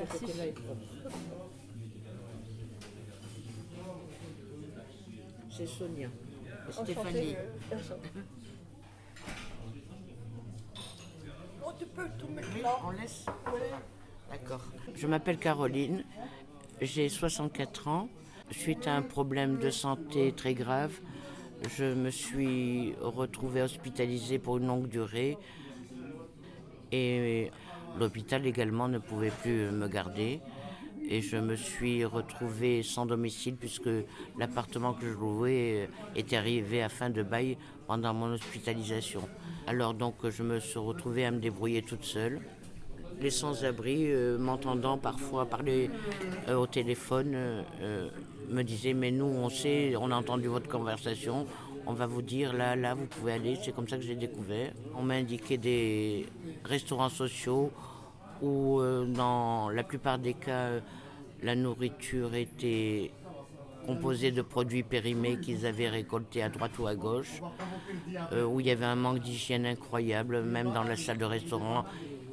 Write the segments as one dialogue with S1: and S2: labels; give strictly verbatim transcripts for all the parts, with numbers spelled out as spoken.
S1: Merci.
S2: côté-là est propre. C'est Sonia. Stéphanie.
S1: Oh, tu peux tout mettre là.
S2: On laisse. D'accord. Je m'appelle Caroline, j'ai soixante-quatre ans. Suite à un problème de santé très grave, je me suis retrouvée hospitalisée pour une longue durée et l'hôpital également ne pouvait plus me garder. Et je me suis retrouvée sans domicile puisque l'appartement que je louais était arrivé à fin de bail pendant mon hospitalisation. Alors donc je me suis retrouvée à me débrouiller toute seule. Les sans-abri, euh, m'entendant parfois parler euh, au téléphone, euh, me disaient « mais nous on sait, on a entendu votre conversation, on va vous dire là, là, vous pouvez aller ». C'est comme ça que j'ai découvert. On m'a indiqué des restaurants sociaux où euh, dans la plupart des cas, euh, la nourriture était composée de produits périmés qu'ils avaient récoltés à droite ou à gauche, euh, où il y avait un manque d'hygiène incroyable, même dans la salle de restaurant.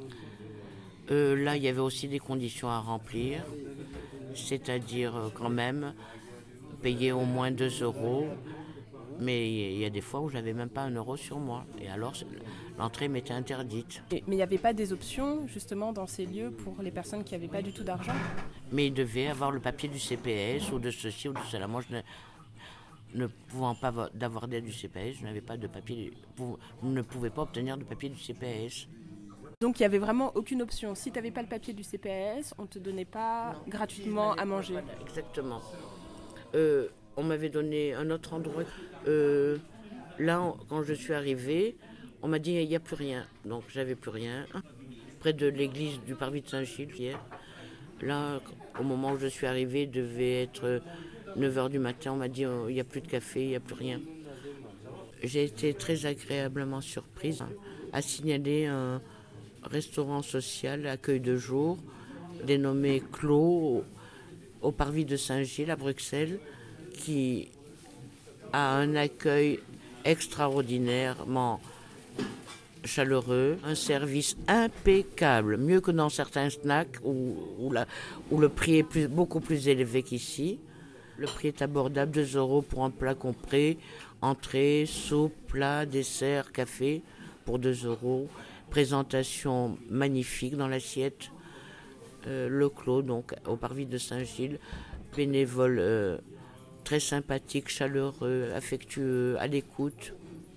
S2: Euh, là, il y avait aussi des conditions à remplir, c'est-à-dire euh, quand même payer au moins deux euros, mais il y a des fois où je n'avais même pas un euro sur moi, et alors l'entrée m'était interdite.
S1: Mais il n'y avait pas des options justement dans ces lieux pour les personnes qui n'avaient pas du tout d'argent?
S2: Mais il devait avoir le papier du C P S ou de ceci ou de cela. Moi, je ne, ne pouvant pas d'avoir d'aide du C P S, je n'avais pas de papier, je ne pouvais pas obtenir de papier du C P S.
S1: Donc il n'y avait vraiment aucune option. Si tu n'avais pas le papier du C P S, on ne te donnait pas non, gratuitement à manger.
S2: Voilà, exactement. Euh, on m'avait donné un autre endroit. Euh, là, on, quand je suis arrivée, on m'a dit il n'y a plus rien. Donc j'avais plus rien. Près de l'église du Parvis de Saint-Gilles hier. Là, au moment où je suis arrivée, il devait être neuf heures du matin. On m'a dit il n'y a plus de café, il n'y a plus rien. J'ai été très agréablement surprise à signaler un restaurant social, accueil de jour, dénommé Clos, au Parvis de Saint-Gilles à Bruxelles, qui a un accueil extraordinairement chaleureux, un service impeccable, mieux que dans certains snacks où, où, la, où le prix est plus, beaucoup plus élevé qu'ici. Le prix est abordable, deux euros pour un plat complet, entrée, soupe, plat, dessert, café pour deux euros. Présentation magnifique dans l'assiette. Euh, le Clos, donc au Parvis de Saint-Gilles, bénévole euh, très sympathique, chaleureux, affectueux, à l'écoute.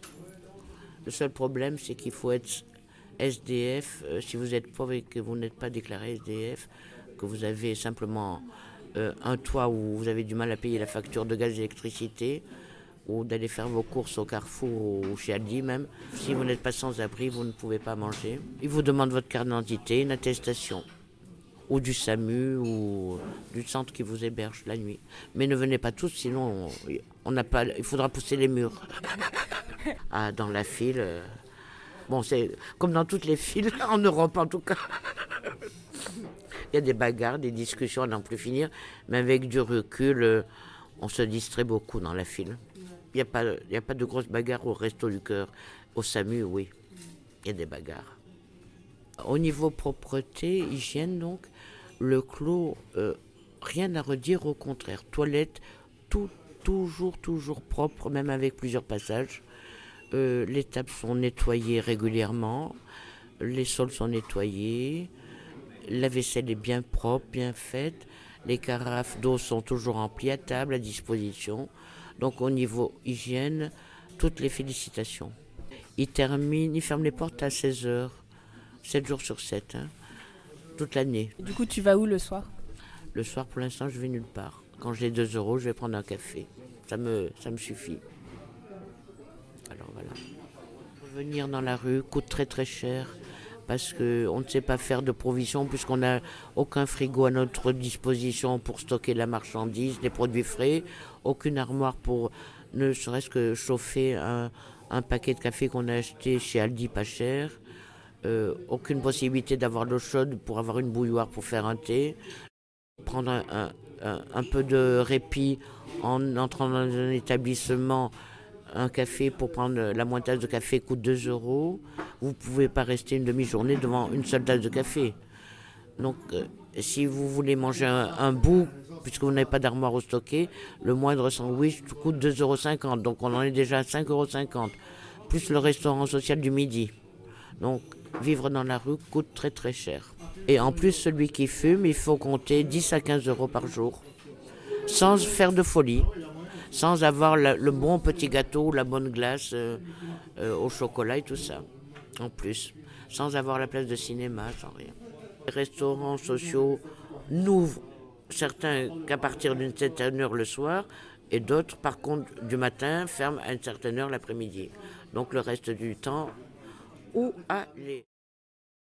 S2: Le seul problème, c'est qu'il faut être S D F. Euh, si vous êtes pauvre et que vous n'êtes pas déclaré S D F, que vous avez simplement euh, un toit où vous avez du mal à payer la facture de gaz et d'électricité, ou d'aller faire vos courses au Carrefour ou chez Aldi même. Si vous n'êtes pas sans abri, vous ne pouvez pas manger. Ils vous demandent votre carte d'identité, une attestation, ou du SAMU, ou du centre qui vous héberge la nuit. Mais ne venez pas tous, sinon on, on n'a pas, il faudra pousser les murs. Ah, dans la file, euh, bon, c'est comme dans toutes les files, en Europe en tout cas. Il y a des bagarres, des discussions à n'en plus finir, mais avec du recul, euh, on se distrait beaucoup dans la file. Il n'y a pas, il n'y a pas de grosses bagarres au Resto du Cœur. Au SAMU, oui, il y a des bagarres. Au niveau propreté, hygiène, donc, le Clos, euh, rien à redire, au contraire. Toilette, tout, toujours, toujours propre, même avec plusieurs passages. Euh, les tables sont nettoyées régulièrement, les sols sont nettoyés, la vaisselle est bien propre, bien faite, les carafes d'eau sont toujours remplies à table, à disposition. Donc au niveau hygiène, toutes les félicitations. Ils terminent, ils ferment les portes à seize heures, sept jours sur sept, hein, toute l'année.
S1: Et du coup, tu vas où le soir?
S2: Le soir, pour l'instant, je vais nulle part. Quand j'ai deux euros, je vais prendre un café. Ça me, ça me suffit. Alors voilà. Venir dans la rue coûte très très cher parce qu'on ne sait pas faire de provisions puisqu'on n'a aucun frigo à notre disposition pour stocker la marchandise, les produits frais, aucune armoire pour ne serait-ce que chauffer un, un paquet de café qu'on a acheté chez Aldi pas cher, euh, aucune possibilité d'avoir de l'eau chaude pour avoir une bouilloire pour faire un thé, prendre un, un, un, un peu de répit en entrant dans un établissement. Un café pour prendre la moitié tasse de café coûte deux euros. Vous ne pouvez pas rester une demi-journée devant une seule tasse de café. Donc, euh, si vous voulez manger un, un bout, puisque vous n'avez pas d'armoire au stocker, le moindre sandwich coûte deux euros cinquante. Donc, on en est déjà à cinq euros cinquante. Plus le restaurant social du midi. Donc, vivre dans la rue coûte très très cher. Et en plus, celui qui fume, il faut compter dix à quinze euros par jour. Sans faire de folie. Sans avoir la, le bon petit gâteau, la bonne glace euh, euh, au chocolat et tout ça. En plus. Sans avoir la place de cinéma, sans rien. Les restaurants sociaux n'ouvrent certains qu'à partir d'une certaine heure le soir et d'autres, par contre, du matin, ferment à une certaine heure l'après-midi. Donc le reste du temps, où aller ?